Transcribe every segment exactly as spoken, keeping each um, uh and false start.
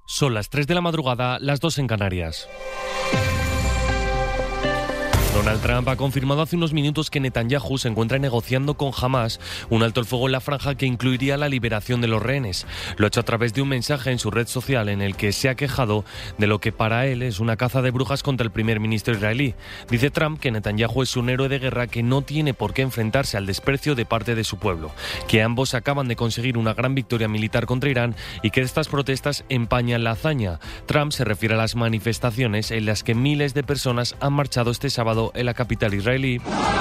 Son las tres de la madrugada, las dos en Canarias. Donald Trump ha confirmado hace unos minutos que Netanyahu se encuentra negociando con Hamás un alto el fuego en la franja que incluiría la liberación de los rehenes. Lo ha hecho a través de un mensaje en su red social en el que se ha quejado de lo que para él es una caza de brujas contra el primer ministro israelí. Dice Trump que Netanyahu es un héroe de guerra que no tiene por qué enfrentarse al desprecio de parte de su pueblo, que ambos acaban de conseguir una gran victoria militar contra Irán y que estas protestas empañan la hazaña. Trump se refiere a las manifestaciones en las que miles de personas han marchado este sábado en la capital israelí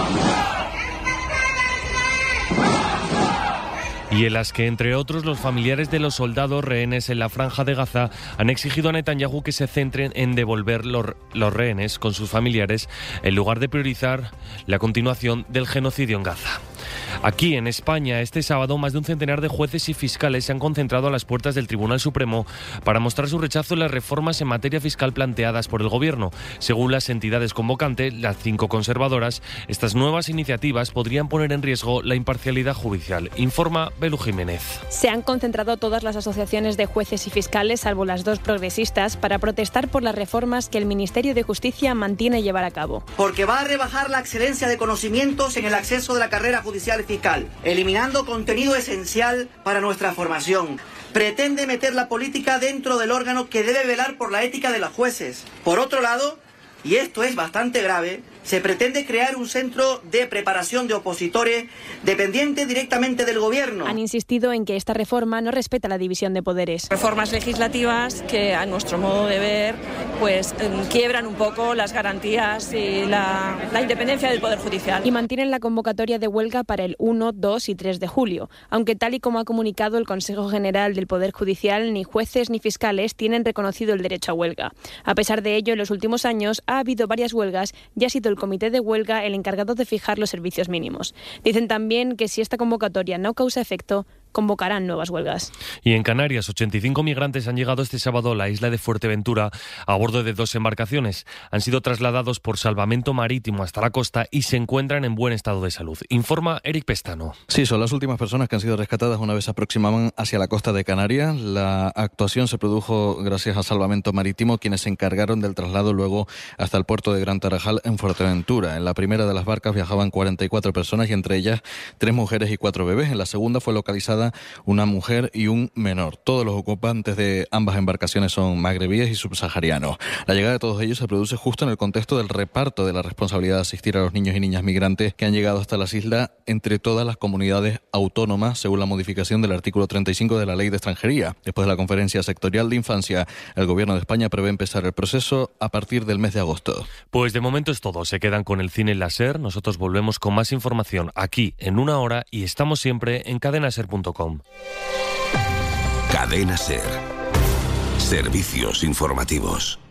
y en las que, entre otros, los familiares de los soldados rehenes en la franja de Gaza han exigido a Netanyahu que se centren en devolver los, los rehenes con sus familiares en lugar de priorizar la continuación del genocidio en Gaza. Aquí, en España, este sábado, más de un centenar de jueces y fiscales se han concentrado a las puertas del Tribunal Supremo para mostrar su rechazo a las reformas en materia fiscal planteadas por el Gobierno. Según las entidades convocantes, las cinco conservadoras, estas nuevas iniciativas podrían poner en riesgo la imparcialidad judicial. Informa Belu Jiménez. Se han concentrado todas las asociaciones de jueces y fiscales, salvo las dos progresistas, para protestar por las reformas que el Ministerio de Justicia mantiene llevar a cabo. Porque va a rebajar la excelencia de conocimientos en el acceso de la carrera judicial y fiscal, eliminando contenido esencial para nuestra formación. Pretende meter la política dentro del órgano que debe velar por la ética de los jueces. Por otro lado, y esto es bastante grave, se pretende crear un centro de preparación de opositores dependiente directamente del Gobierno. Han insistido en que esta reforma no respeta la división de poderes. Reformas legislativas que, a nuestro modo de ver, pues quiebran un poco las garantías y la, la independencia del Poder Judicial. Y mantienen la convocatoria de huelga para el uno, dos y tres de julio, aunque tal y como ha comunicado el Consejo General del Poder Judicial, ni jueces ni fiscales tienen reconocido el derecho a huelga. A pesar de ello, en los últimos años ha habido varias huelgas y ha sido el comité de huelga el encargado de fijar los servicios mínimos. Dicen también que si esta convocatoria no causa efecto, convocarán nuevas huelgas. Y en Canarias, ochenta y cinco migrantes han llegado este sábado a la isla de Fuerteventura a bordo de dos embarcaciones. Han sido trasladados por salvamento marítimo hasta la costa y se encuentran en buen estado de salud. Informa Eric Pestano. Sí, son las últimas personas que han sido rescatadas una vez se aproximaban hacia la costa de Canarias. La actuación se produjo gracias a salvamento marítimo, quienes se encargaron del traslado luego hasta el puerto de Gran Tarajal en Fuerteventura. En la primera de las barcas viajaban cuarenta y cuatro personas y entre ellas tres mujeres y cuatro bebés. En la segunda fue localizada una mujer y un menor. Todos los ocupantes de ambas embarcaciones son magrebíes y subsaharianos. La llegada de todos ellos se produce justo en el contexto del reparto de la responsabilidad de asistir a los niños y niñas migrantes que han llegado hasta las islas entre todas las comunidades autónomas, según la modificación del artículo treinta y cinco de la Ley de Extranjería. Después de la Conferencia Sectorial de Infancia, el Gobierno de España prevé empezar el proceso a partir del mes de agosto. Pues de momento es todo. Se quedan con el cine láser. Nosotros volvemos con más información aquí en una hora y estamos siempre en cadena ser punto com. Cadena Ser. Servicios informativos.